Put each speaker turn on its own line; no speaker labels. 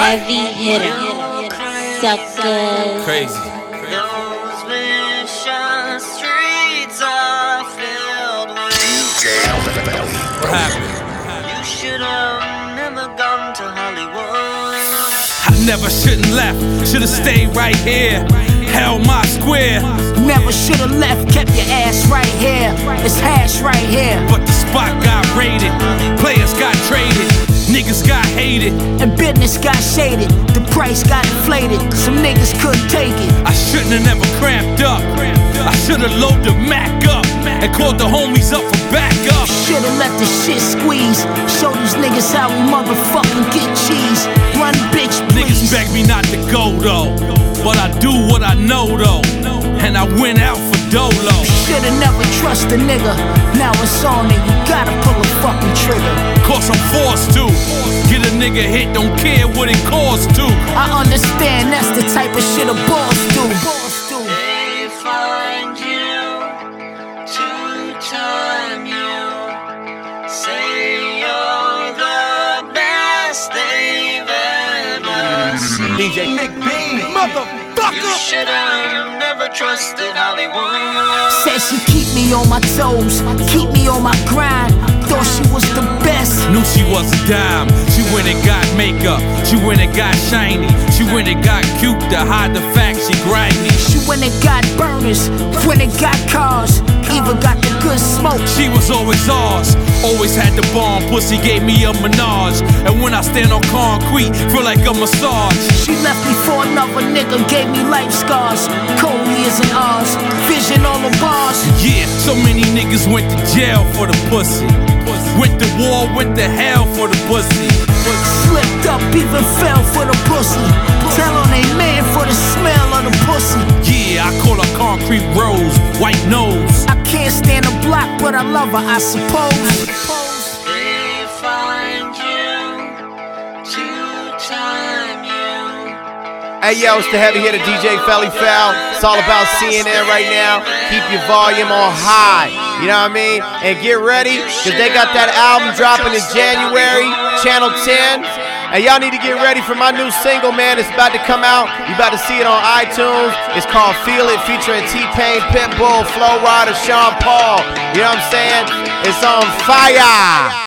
Heavy hitter, sucker.
Crazy.
Those vicious streets are filled with
What happened?
You should have never gone to Hollywood.
I never shouldn't left, should've stayed right here. Held my square,
Never should've left, kept your ass right here. It's hash right here.
but the spot got raided. Players got traded, niggas got hated.
And business got shaded. The price got inflated. Some niggas couldn't take it.
I shouldn't have never cramped up. I should've loaded the Mac up and called the homies up for backup.
Should've let the shit squeeze. Show these niggas how we motherfucking get cheese. Run, bitch,
Niggas
please.
beg me not to go though, but I do what I know though, and I went out for dolo.
Should've never trust a nigga. Now it's on and you gotta pull a fucking trigger.
Cause I'm forced to get a nigga hit, don't care what it costs to.
I understand that's the type of shit a boss do.
They find you to time you. Say you're the best they've ever seen.
DJ Nick Bean,
You
motherfucker.
should have never trusted Hollywood.
Said she keep me on my toes, keep me on my grind. Thought she was the best.
Knew she was a dime. She went and got makeup. She went and got shiny. She went and got cute to hide the fact she grimy.
She went and got burners, went and got cars, even got the good smoke.
She was always ours. Always had the bomb. Pussy gave me a menage. And when I stand on concrete, feel like a massage.
She left me for another nigga, gave me life scars. Cold years and ours, vision on the bars.
Yeah, so many niggas went to jail for the pussy. Went to war, went to hell for the pussy.
Slipped up, even fell for the pussy. Tell on they man for the smell of the pussy.
Yeah, I call her concrete rose, white nose.
I can't stand the block, but I love her, I suppose.
They find you to time you.
Hey yo, it's the heavy hitter DJ Felly Foul. It's all about CNN right now. Keep your volume on high. You know what I mean? And get ready, cause they got that album dropping in January, Channel 10. And y'all need to get ready for my new single, man. It's about to come out. You about to see it on iTunes. It's called Feel It, featuring T-Pain, Pitbull, Flo Rida, Sean Paul. You know what I'm saying? It's on fire.